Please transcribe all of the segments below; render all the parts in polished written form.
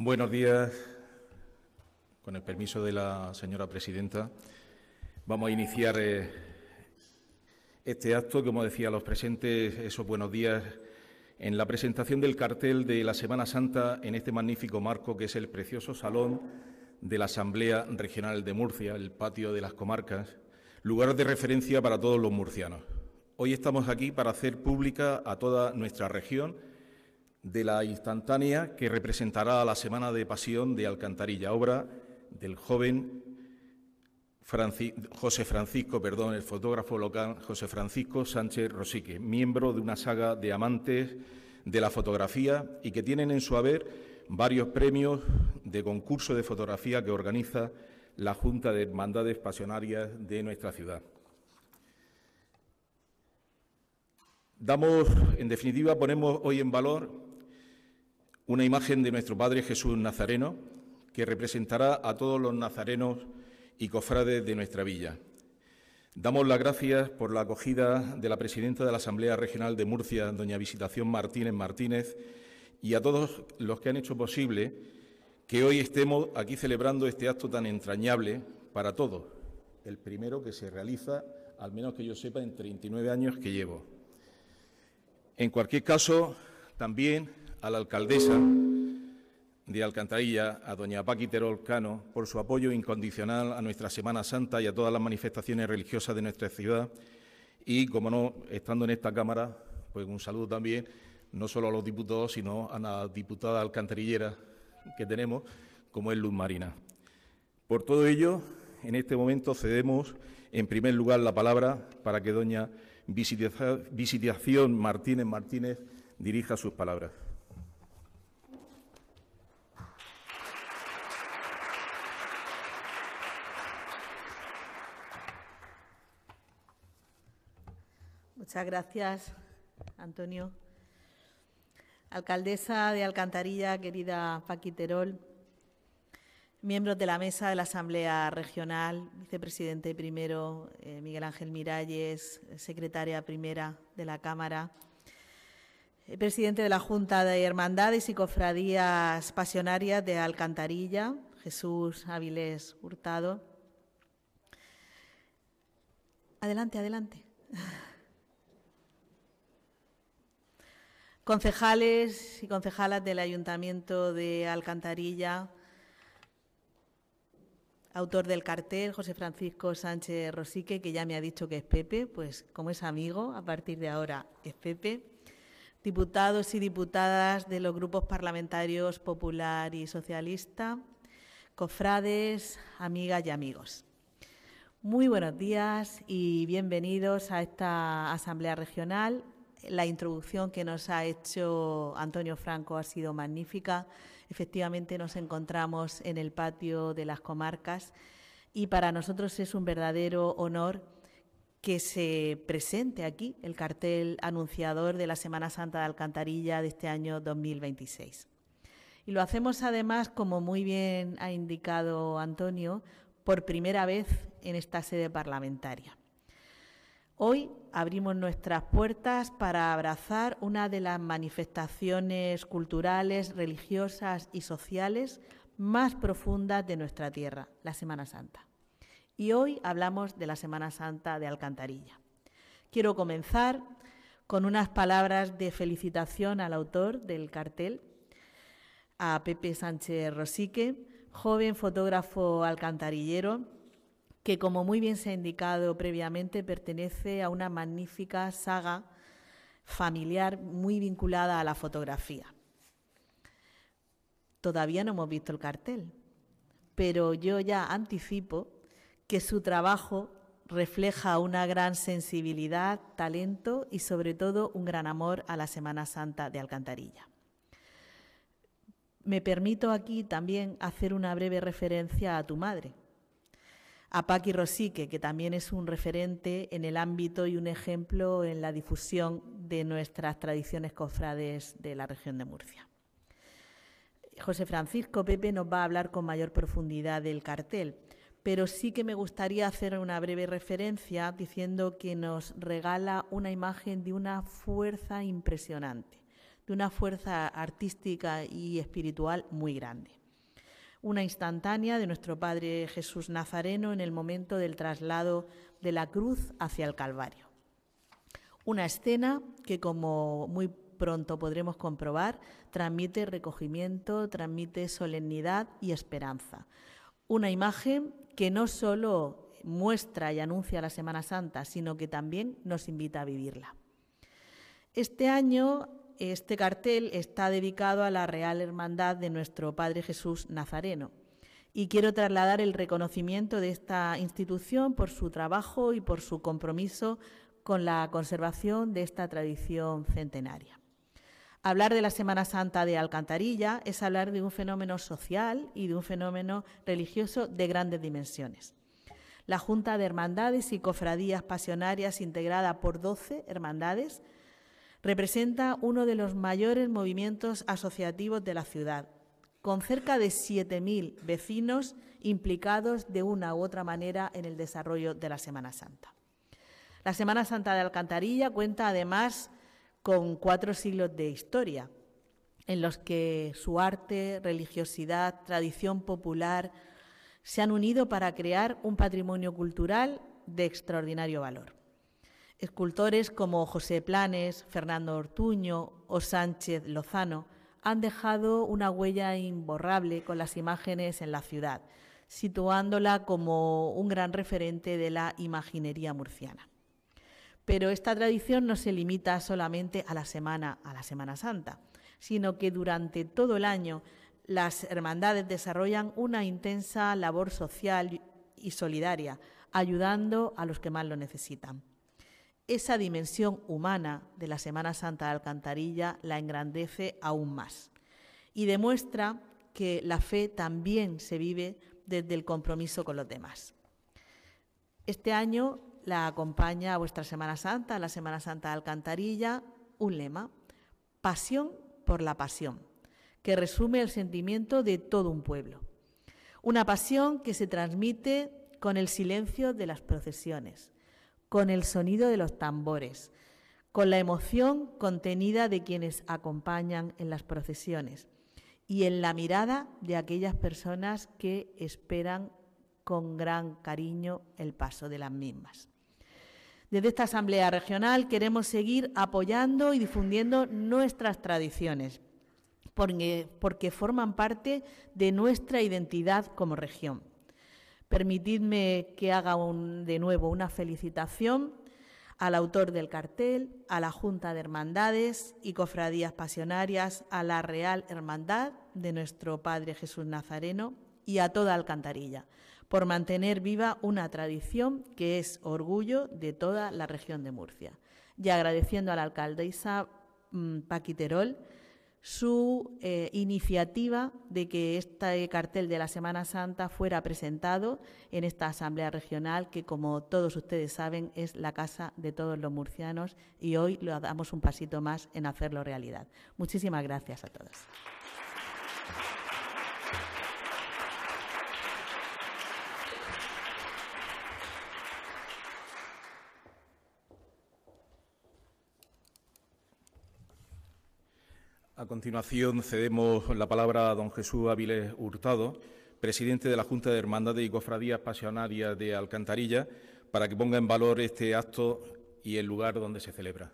Buenos días. Con el permiso de la señora presidenta, vamos a iniciar este acto, como decía a los presentes, esos buenos días, en la presentación del cartel de la Semana Santa en este magnífico marco que es el precioso salón de la Asamblea Regional de Murcia, el patio de las comarcas, lugar de referencia para todos los murcianos. Hoy estamos aquí para hacer pública a toda nuestra región de la instantánea que representará la Semana de Pasión de Alcantarilla, obra del joven el fotógrafo local José Francisco Sánchez Rosique, miembro de una saga de amantes de la fotografía y que tienen en su haber varios premios de concurso de fotografía que organiza la Junta de Hermandades Pasionarias de nuestra ciudad. En definitiva, ponemos hoy en valor una imagen de nuestro Padre Jesús Nazareno que representará a todos los nazarenos y cofrades de nuestra villa. Damos las gracias por la acogida de la presidenta de la Asamblea Regional de Murcia, doña Visitación Martínez, y a todos los que han hecho posible que hoy estemos aquí celebrando este acto tan entrañable para todos, el primero que se realiza, al menos que yo sepa, en 39 años que llevo. En cualquier caso, también a la alcaldesa de Alcantarilla, a doña Paqui Terol Cano, por su apoyo incondicional a nuestra Semana Santa y a todas las manifestaciones religiosas de nuestra ciudad. Y, como no, estando en esta Cámara, pues un saludo también, no solo a los diputados, sino a la diputada alcantarillera que tenemos, como es Luz Marina. Por todo ello, en este momento cedemos, en primer lugar, la palabra para que doña Visitación Martínez dirija sus palabras. Muchas gracias, Antonio. Alcaldesa de Alcantarilla, querida Paqui Terol, miembros de la mesa de la Asamblea Regional, vicepresidente primero Miguel Ángel Miralles, secretaria primera de la Cámara, presidente de la Junta de Hermandades y Cofradías Pasionarias de Alcantarilla, Jesús Avilés Hurtado. Adelante, adelante. Concejales y concejalas del Ayuntamiento de Alcantarilla, autor del cartel, José Francisco Sánchez Rosique, que ya me ha dicho que es Pepe, pues como es amigo, a partir de ahora es Pepe. Diputados y diputadas de los grupos parlamentarios Popular y Socialista, cofrades, amigas y amigos. Muy buenos días y bienvenidos a esta Asamblea Regional. La introducción que nos ha hecho Antonio Franco ha sido magnífica. Efectivamente, nos encontramos en el patio de las comarcas y para nosotros es un verdadero honor que se presente aquí el cartel anunciador de la Semana Santa de Alcantarilla de este año 2026. Y lo hacemos además, como muy bien ha indicado Antonio, por primera vez en esta sede parlamentaria. Hoy abrimos nuestras puertas para abrazar una de las manifestaciones culturales, religiosas y sociales más profundas de nuestra tierra, la Semana Santa. Y hoy hablamos de la Semana Santa de Alcantarilla. Quiero comenzar con unas palabras de felicitación al autor del cartel, a Pepe Sánchez Rosique, joven fotógrafo alcantarillero, que, como muy bien se ha indicado previamente, pertenece a una magnífica saga familiar muy vinculada a la fotografía. Todavía no hemos visto el cartel, pero yo ya anticipo que su trabajo refleja una gran sensibilidad, talento y, sobre todo, un gran amor a la Semana Santa de Alcantarilla. Me permito aquí también hacer una breve referencia a tu madre, a Paqui Rosique, que también es un referente en el ámbito y un ejemplo en la difusión de nuestras tradiciones cofrades de la región de Murcia. José Francisco, Pepe, nos va a hablar con mayor profundidad del cartel, pero sí que me gustaría hacer una breve referencia diciendo que nos regala una imagen de una fuerza impresionante, de una fuerza artística y espiritual muy grande. Una instantánea de nuestro Padre Jesús Nazareno en el momento del traslado de la cruz hacia el Calvario. Una escena que, como muy pronto podremos comprobar, transmite recogimiento, transmite solemnidad y esperanza. Una imagen que no solo muestra y anuncia la Semana Santa, sino que también nos invita a vivirla. Este año, este cartel está dedicado a la Real Hermandad de nuestro Padre Jesús Nazareno y quiero trasladar el reconocimiento de esta institución por su trabajo y por su compromiso con la conservación de esta tradición centenaria. Hablar de la Semana Santa de Alcantarilla es hablar de un fenómeno social y de un fenómeno religioso de grandes dimensiones. La Junta de Hermandades y Cofradías Pasionarias, integrada por 12 hermandades, representa uno de los mayores movimientos asociativos de la ciudad, con cerca de 7.000 vecinos implicados de una u otra manera en el desarrollo de la Semana Santa. La Semana Santa de Alcantarilla cuenta además con 4 siglos de historia, en los que su arte, religiosidad, tradición popular se han unido para crear un patrimonio cultural de extraordinario valor. Escultores como José Planes, Fernando Ortuño o Sánchez Lozano han dejado una huella imborrable con las imágenes en la ciudad, situándola como un gran referente de la imaginería murciana. Pero esta tradición no se limita solamente a la Semana Santa, sino que durante todo el año las hermandades desarrollan una intensa labor social y solidaria, ayudando a los que más lo necesitan. Esa dimensión humana de la Semana Santa de Alcantarilla la engrandece aún más y demuestra que la fe también se vive desde el compromiso con los demás. Este año la acompaña a vuestra Semana Santa, la Semana Santa de Alcantarilla, un lema: pasión por la pasión, que resume el sentimiento de todo un pueblo. Una pasión que se transmite con el silencio de las procesiones, con el sonido de los tambores, con la emoción contenida de quienes acompañan en las procesiones y en la mirada de aquellas personas que esperan con gran cariño el paso de las mismas. Desde esta Asamblea Regional queremos seguir apoyando y difundiendo nuestras tradiciones, porque forman parte de nuestra identidad como región. Permitidme que haga de nuevo una felicitación al autor del cartel, a la Junta de Hermandades y Cofradías Pasionarias, a la Real Hermandad de nuestro Padre Jesús Nazareno y a toda Alcantarilla, por mantener viva una tradición que es orgullo de toda la región de Murcia. Y agradeciendo a la alcaldesa Paqui Terol su iniciativa de que este cartel de la Semana Santa fuera presentado en esta Asamblea Regional, que, como todos ustedes saben, es la casa de todos los murcianos, y hoy le damos un pasito más en hacerlo realidad. Muchísimas gracias a todos. A continuación, cedemos la palabra a don Jesús Áviles Hurtado, presidente de la Junta de Hermandades y Cofradías Pasionarias de Alcantarilla, para que ponga en valor este acto y el lugar donde se celebra.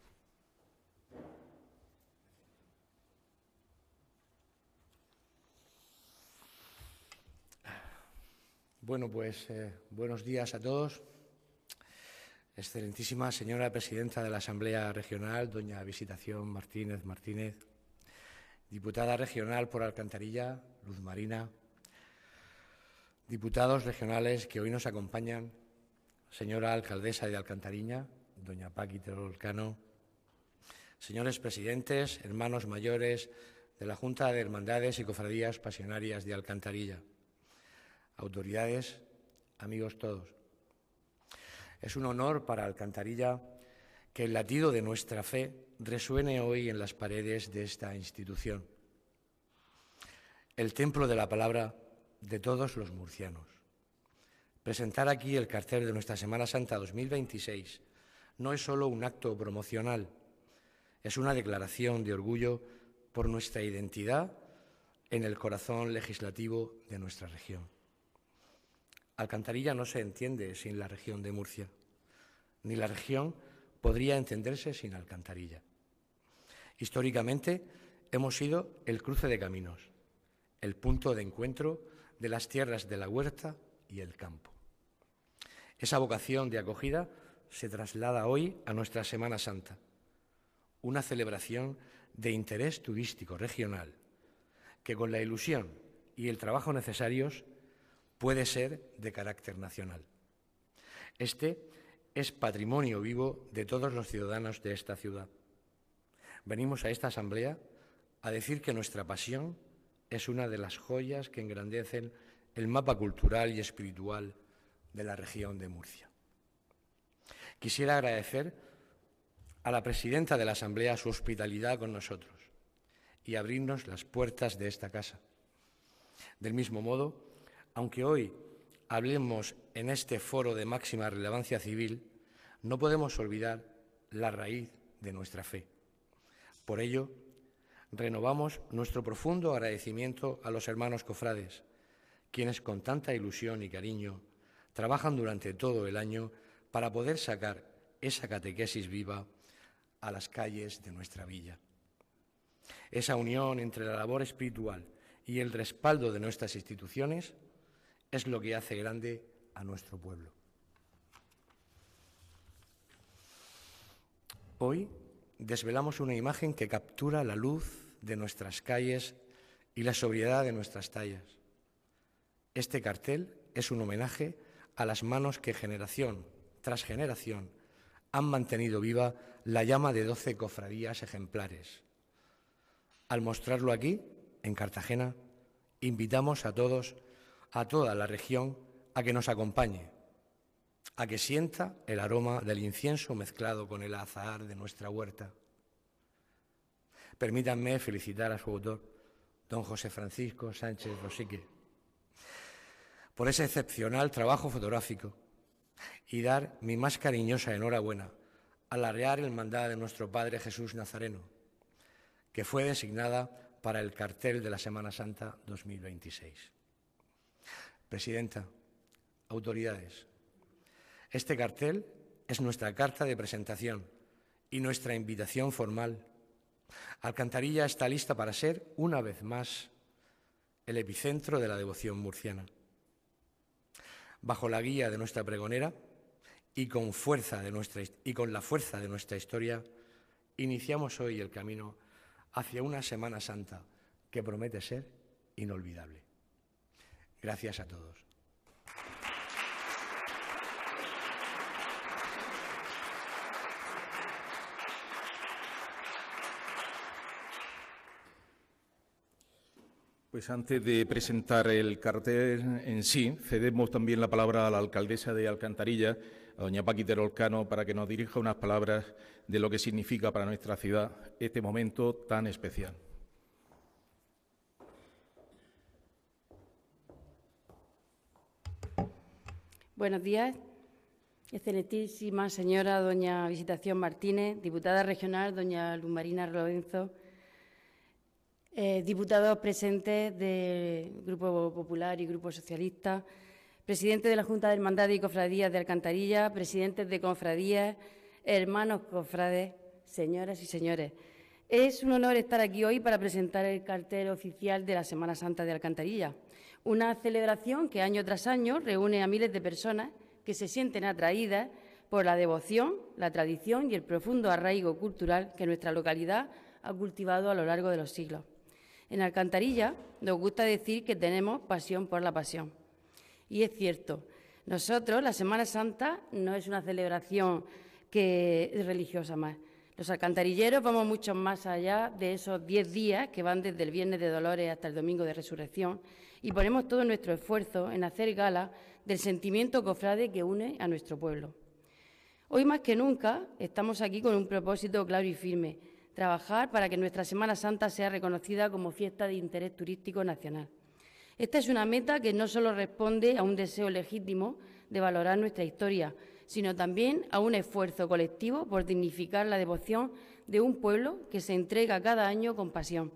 Bueno, pues buenos días a todos. Excelentísima señora presidenta de la Asamblea Regional, doña Visitación Martínez Martínez, diputada regional por Alcantarilla, Luz Marina, diputados regionales que hoy nos acompañan, señora alcaldesa de Alcantarilla, doña Paqui Terol Cano, señores presidentes, hermanos mayores de la Junta de Hermandades y Cofradías Pasionarias de Alcantarilla, autoridades, amigos todos. Es un honor para Alcantarilla que el latido de nuestra fe resuene hoy en las paredes de esta institución, el templo de la palabra de todos los murcianos. Presentar aquí el cartel de nuestra Semana Santa 2026 no es solo un acto promocional, Es una declaración de orgullo por nuestra identidad en el corazón legislativo de nuestra región. Alcantarilla no se entiende sin la región de Murcia, ni la región podría entenderse sin Alcantarilla. Históricamente hemos sido el cruce de caminos, el punto de encuentro de las tierras de la huerta y el campo. Esa vocación de acogida se traslada hoy a nuestra Semana Santa, una celebración de interés turístico regional que con la ilusión y el trabajo necesarios puede ser de carácter nacional. Este es patrimonio vivo de todos los ciudadanos de esta ciudad. Venimos a esta asamblea a decir que nuestra pasión es una de las joyas que engrandecen el mapa cultural y espiritual de la región de Murcia. Quisiera agradecer a la presidenta de la asamblea su hospitalidad con nosotros y abrirnos las puertas de esta casa. Del mismo modo, aunque hoy hablemos en este foro de máxima relevancia civil, no podemos olvidar la raíz de nuestra fe. Por ello, renovamos nuestro profundo agradecimiento a los hermanos cofrades, quienes con tanta ilusión y cariño trabajan durante todo el año para poder sacar esa catequesis viva a las calles de nuestra villa. Esa unión entre la labor espiritual y el respaldo de nuestras instituciones es lo que hace grande a nuestro pueblo. Hoy desvelamos una imagen que captura la luz de nuestras calles y la sobriedad de nuestras tallas. Este cartel es un homenaje a las manos que generación tras generación han mantenido viva la llama de 12 cofradías ejemplares. Al mostrarlo aquí, en Cartagena, invitamos a todos, a toda la región, a que nos acompañe, a que sienta el aroma del incienso mezclado con el azahar de nuestra huerta. Permítanme felicitar a su autor, don José Francisco Sánchez Rosique, por ese excepcional trabajo fotográfico y dar mi más cariñosa enhorabuena a la Real Hermandad de nuestro Padre Jesús Nazareno, que fue designada para el cartel de la Semana Santa 2026. Presidenta, autoridades, este cartel es nuestra carta de presentación y nuestra invitación formal. Alcantarilla está lista para ser, una vez más, el epicentro de la devoción murciana. Bajo la guía de nuestra pregonera y con la fuerza de nuestra historia, iniciamos hoy el camino hacia una Semana Santa que promete ser inolvidable. Gracias a todos. Pues antes de presentar el cartel en sí, cedemos también la palabra a la alcaldesa de Alcantarilla, a doña Paqui Terolcano, para que nos dirija unas palabras de lo que significa para nuestra ciudad este momento tan especial. Buenos días, excelentísima señora doña Visitación Martínez, diputada regional doña Luz Marina Lorenzo, diputados presentes del Grupo Popular y Grupo Socialista, presidente de la Junta de Hermandades y Cofradías de Alcantarilla, presidentes de cofradías, hermanos cofrades, señoras y señores. Es un honor estar aquí hoy para presentar el cartel oficial de la Semana Santa de Alcantarilla, una celebración que año tras año reúne a miles de personas que se sienten atraídas por la devoción, la tradición y el profundo arraigo cultural que nuestra localidad ha cultivado a lo largo de los siglos. En Alcantarilla nos gusta decir que tenemos pasión por la pasión. Y es cierto, nosotros, la Semana Santa, no es una celebración que es religiosa más. Los alcantarilleros vamos mucho más allá de esos 10 días que van desde el Viernes de Dolores hasta el Domingo de Resurrección y ponemos todo nuestro esfuerzo en hacer gala del sentimiento cofrade que une a nuestro pueblo. Hoy más que nunca estamos aquí con un propósito claro y firme: trabajar para que nuestra Semana Santa sea reconocida como fiesta de interés turístico nacional. Esta es una meta que no solo responde a un deseo legítimo de valorar nuestra historia, sino también a un esfuerzo colectivo por dignificar la devoción de un pueblo que se entrega cada año con pasión,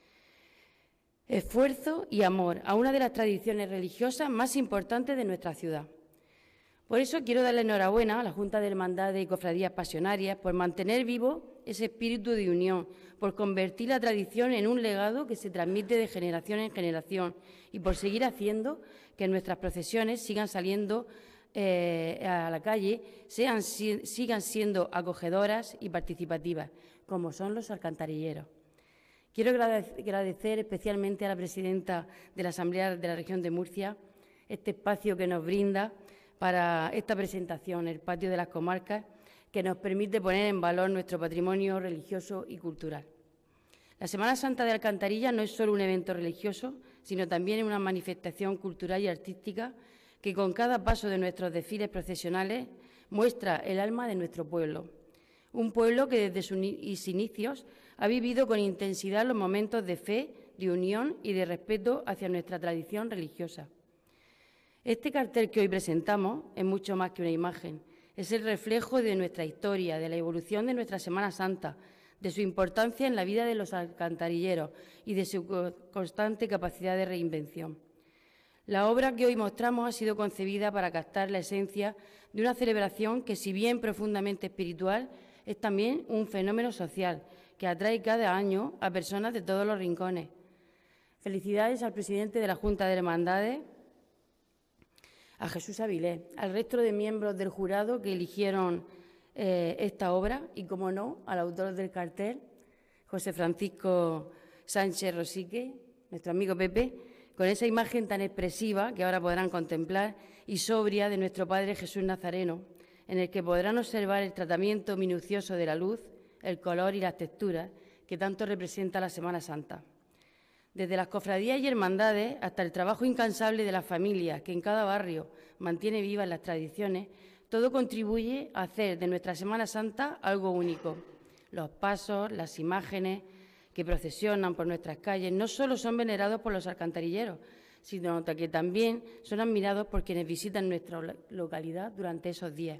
esfuerzo y amor a una de las tradiciones religiosas más importantes de nuestra ciudad. Por eso quiero darle enhorabuena a la Junta de Hermandades y Cofradías Pasionarias por mantener vivo ese espíritu de unión, por convertir la tradición en un legado que se transmite de generación en generación y por seguir haciendo que nuestras procesiones sigan saliendo a la calle, sigan siendo acogedoras y participativas, como son los alcantarilleros. Quiero agradecer especialmente a la presidenta de la Asamblea de la Región de Murcia este espacio que nos brinda para esta presentación, el Patio de las Comarcas, que nos permite poner en valor nuestro patrimonio religioso y cultural. La Semana Santa de Alcantarilla no es solo un evento religioso, sino también una manifestación cultural y artística que con cada paso de nuestros desfiles procesionales muestra el alma de nuestro pueblo. Un pueblo que desde sus inicios ha vivido con intensidad los momentos de fe, de unión y de respeto hacia nuestra tradición religiosa. Este cartel que hoy presentamos es mucho más que una imagen, es el reflejo de nuestra historia, de la evolución de nuestra Semana Santa, de su importancia en la vida de los alcantarilleros y de su constante capacidad de reinvención. La obra que hoy mostramos ha sido concebida para captar la esencia de una celebración que, si bien profundamente espiritual, es también un fenómeno social que atrae cada año a personas de todos los rincones. Felicidades al presidente de la Junta de Hermandades, a Jesús Avilés, al resto de miembros del jurado que eligieron esta obra y, como no, al autor del cartel, José Francisco Sánchez Rosique, nuestro amigo Pepe, con esa imagen tan expresiva que ahora podrán contemplar y sobria de nuestro Padre Jesús Nazareno, en el que podrán observar el tratamiento minucioso de la luz, el color y las texturas que tanto representa la Semana Santa. Desde las cofradías y hermandades hasta el trabajo incansable de las familias que en cada barrio mantiene vivas las tradiciones, todo contribuye a hacer de nuestra Semana Santa algo único. Los pasos, las imágenes que procesionan por nuestras calles no solo son venerados por los alcantarilleros, sino que también son admirados por quienes visitan nuestra localidad durante esos días.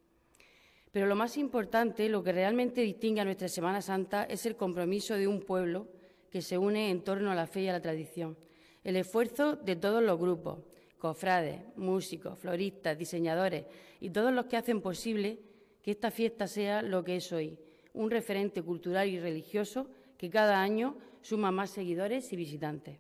Pero lo más importante, lo que realmente distingue a nuestra Semana Santa es el compromiso de un pueblo que se une en torno a la fe y a la tradición. El esfuerzo de todos los grupos, cofrades, músicos, floristas, diseñadores y todos los que hacen posible que esta fiesta sea lo que es hoy, un referente cultural y religioso que cada año suma más seguidores y visitantes.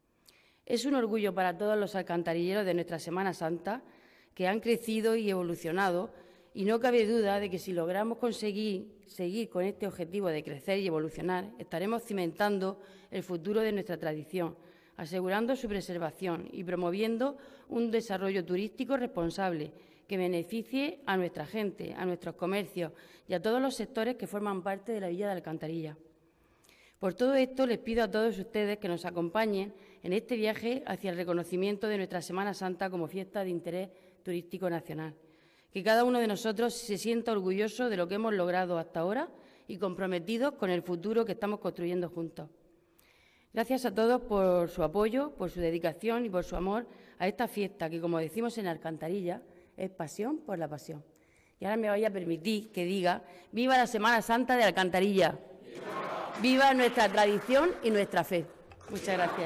Es un orgullo para todos los alcantarilleros de nuestra Semana Santa que han crecido y evolucionado, y no cabe duda de que si logramos seguir con este objetivo de crecer y evolucionar, estaremos cimentando el futuro de nuestra tradición, asegurando su preservación y promoviendo un desarrollo turístico responsable que beneficie a nuestra gente, a nuestros comercios y a todos los sectores que forman parte de la Villa de Alcantarilla. Por todo esto, les pido a todos ustedes que nos acompañen en este viaje hacia el reconocimiento de nuestra Semana Santa como fiesta de interés turístico nacional. Que cada uno de nosotros se sienta orgulloso de lo que hemos logrado hasta ahora y comprometidos con el futuro que estamos construyendo juntos. Gracias a todos por su apoyo, por su dedicación y por su amor a esta fiesta que, como decimos en Alcantarilla, es pasión por la pasión. Y ahora me voy a permitir que diga: ¡viva la Semana Santa de Alcantarilla! ¡Viva nuestra tradición y nuestra fe! Muchas gracias.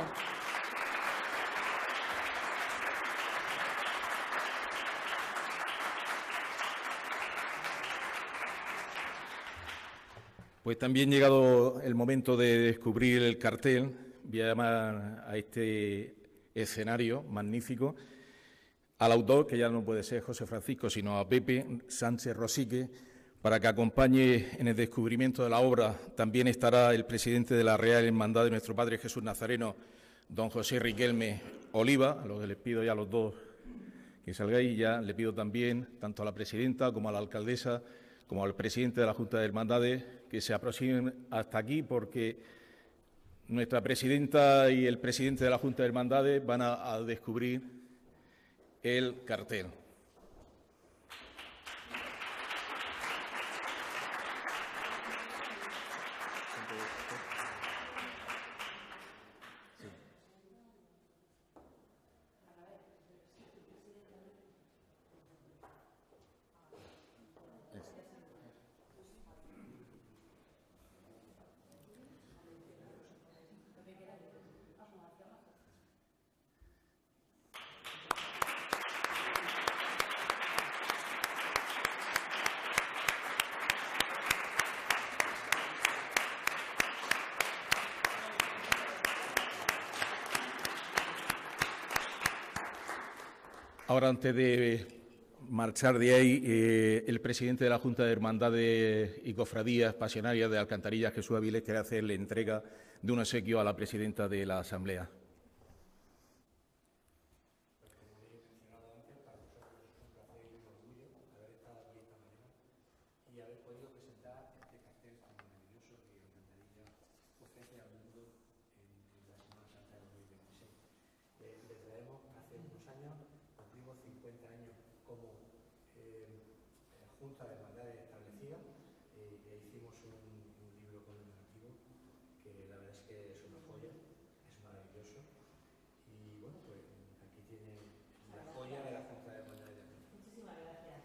Pues también llegado el momento de descubrir el cartel, voy a llamar a este escenario magnífico al autor, que ya no puede ser José Francisco, sino a Pepe Sánchez Rosique, para que acompañe en el descubrimiento de la obra. También estará el presidente de la Real Hermandad de nuestro Padre Jesús Nazareno, don José Riquelme Oliva, a los que les pido ya a los dos que salgáis. Ya le pido también, tanto a la presidenta como a la alcaldesa, como al presidente de la Junta de Hermandades, que se aproximen hasta aquí, porque nuestra presidenta y el presidente de la Junta de Hermandades van a descubrir el cartel. Ahora, antes de marchar de ahí, el presidente de la Junta de Hermandades y Cofradías Pasionarias de Alcantarilla, Jesús Avilés, quiere hacerle entrega de un obsequio a la presidenta de la Asamblea. Junta de Hermandades establecida e hicimos un libro conmemorativo que la verdad es que es una joya, es maravilloso y bueno, pues aquí tiene la joya de la Junta de Hermandades. Muchísimas gracias.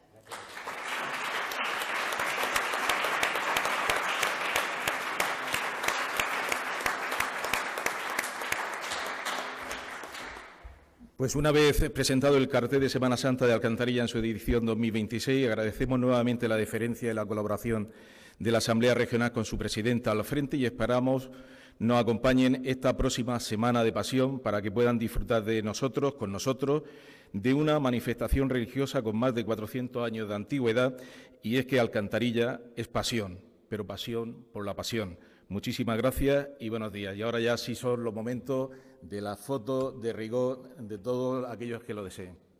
Pues una vez presentado el cartel de Semana Santa de Alcantarilla en su edición 2026, agradecemos nuevamente la deferencia y la colaboración de la Asamblea Regional con su presidenta al frente y esperamos nos acompañen esta próxima Semana de Pasión para que puedan disfrutar de nosotros, con nosotros, de una manifestación religiosa con más de 400 años de antigüedad, y es que Alcantarilla es pasión, pero pasión por la pasión. Muchísimas gracias y buenos días. Y ahora ya sí son los momentos de las fotos de rigor de todos aquellos que lo deseen.